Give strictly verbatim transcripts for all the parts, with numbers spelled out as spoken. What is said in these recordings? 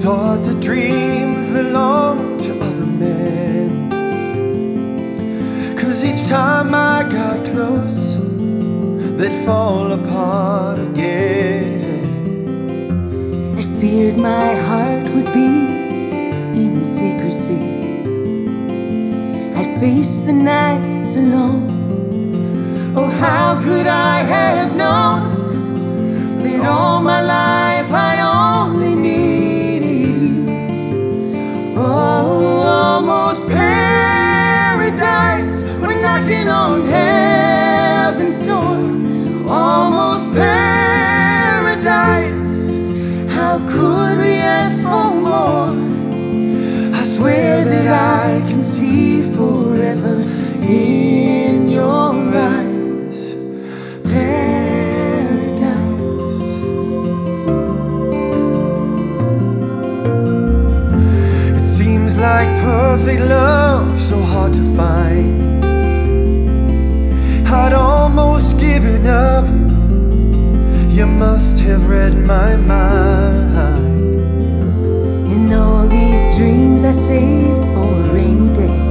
thought the dreams belonged to other men, 'cause each time I got close, they'd fall apart again. I feared my heart would beat in secrecy. I'd face the nights alone. Oh, how could I have known that all my life I only needed you? Oh, almost paradise, we're knocking on heaven's door. Almost paradise, how could we ask for more? I swear that I can see forever in your eyes. Paradise. It seems like perfect love, so hard to find. I'd almost given up. You must have read my mind. In all these dreams I saved for a rainy day,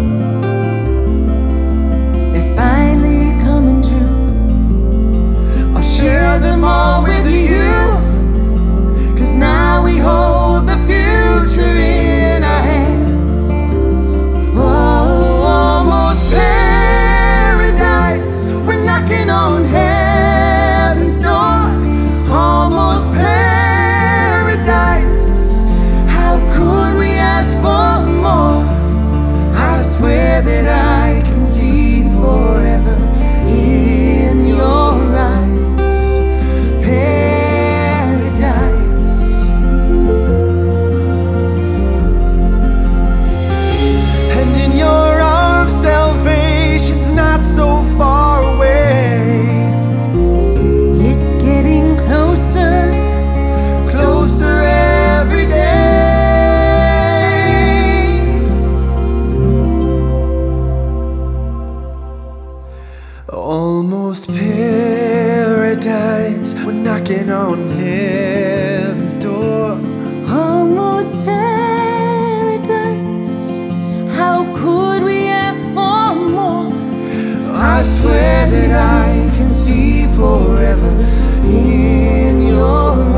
they're finally coming true. I'll share them all with you, 'cause now we hold the future in our hands. Oh, almost paradise, we're knocking on heaven's door. Almost paradise, how could we ask for more? I swear that I can see forever in your eyes. Paradise. And in your arms, salvation's not so far away. It's getting closer, Closer every day. Almost paradise, we're knocking on heaven's door. almost paradise. How could we ask for more? I swear that I can see forever in your